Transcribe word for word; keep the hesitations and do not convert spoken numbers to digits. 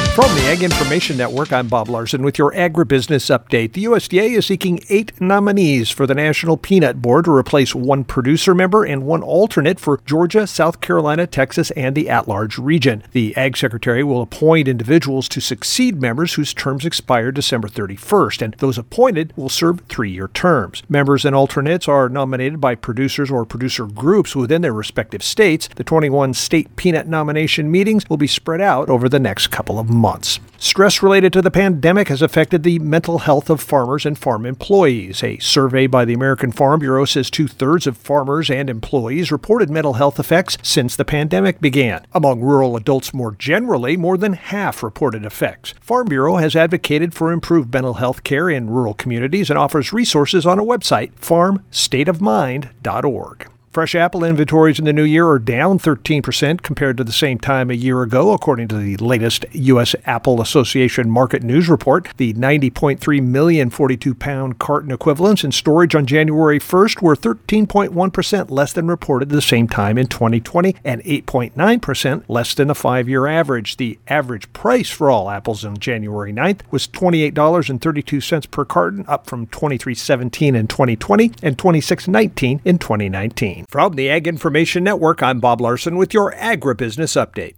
From the Ag Information Network, I'm Bob Larson with your agribusiness update. The U S D A is seeking eight nominees for the National Peanut Board to replace one producer member and one alternate for Georgia, South Carolina, Texas, and the at-large region. The Ag Secretary will appoint individuals to succeed members whose terms expire December thirty-first, and those appointed will serve three-year terms. Members and alternates are nominated by producers or producer groups within their respective states. The twenty-one state peanut nomination meetings will be spread out over the next couple of months. Months. Stress related to the pandemic has affected the mental health of farmers and farm employees. A survey by the American Farm Bureau says two-thirds of farmers and employees reported mental health effects since the pandemic began. Among rural adults more generally, more than half reported effects. Farm Bureau has advocated for improved mental health care in rural communities and offers resources on a website, farm state of mind dot org. Fresh apple inventories in the new year are down thirteen percent compared to the same time a year ago, according to the latest U S Apple Association Market News Report. The ninety point three million forty-two pound carton equivalents in storage on January first were thirteen point one percent less than reported the same time in twenty twenty and eight point nine percent less than the five-year average. The average price for all apples on January ninth was twenty-eight dollars and thirty-two cents per carton, up from twenty-three dollars and seventeen cents in twenty twenty and twenty-six dollars and nineteen cents in twenty nineteen. From the Ag Information Network, I'm Bob Larson with your agribusiness update.